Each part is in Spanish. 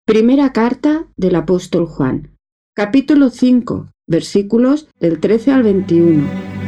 Primera carta del apóstol Juan, capítulo 5, versículos del 13 al 21.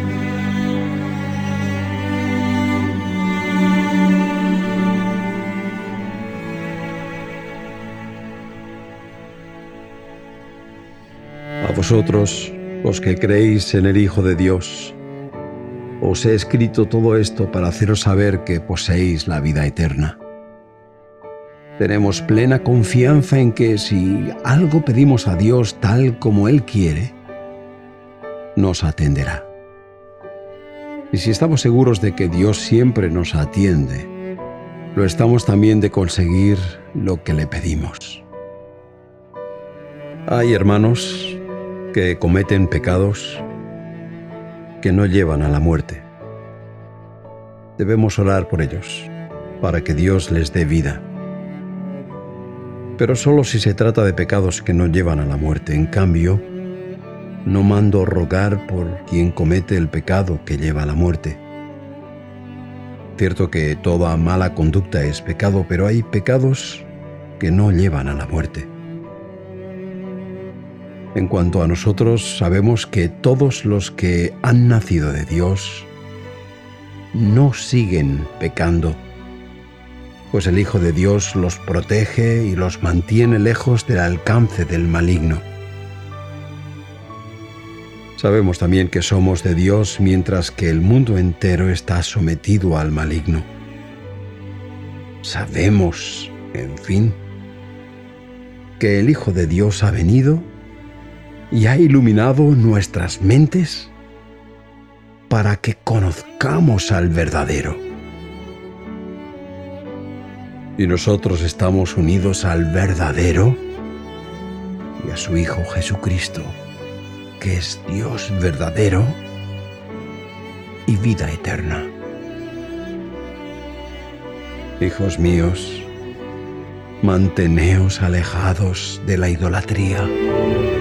A vosotros, los que creéis en el Hijo de Dios, os he escrito todo esto para haceros saber que poseéis la vida eterna. Tenemos plena confianza en que si algo pedimos a Dios tal como Él quiere, nos atenderá. Y si estamos seguros de que Dios siempre nos atiende, lo estamos también de conseguir lo que le pedimos. Hay hermanos que cometen pecados que no llevan a la muerte. Debemos orar por ellos, para que Dios les dé vida. Pero solo si se trata de pecados que no llevan a la muerte. En cambio, no mando rogar por quien comete el pecado que lleva a la muerte. Cierto que toda mala conducta es pecado, pero hay pecados que no llevan a la muerte. En cuanto a nosotros, sabemos que todos los que han nacido de Dios no siguen pecando, pues el Hijo de Dios los protege y los mantiene lejos del alcance del maligno. Sabemos también que somos de Dios mientras que el mundo entero está sometido al maligno. Sabemos, en fin, que el Hijo de Dios ha venido y ha iluminado nuestras mentes para que conozcamos al verdadero. Y nosotros estamos unidos al verdadero y a su Hijo Jesucristo, que es Dios verdadero y vida eterna. Hijos míos, manteneos alejados de la idolatría.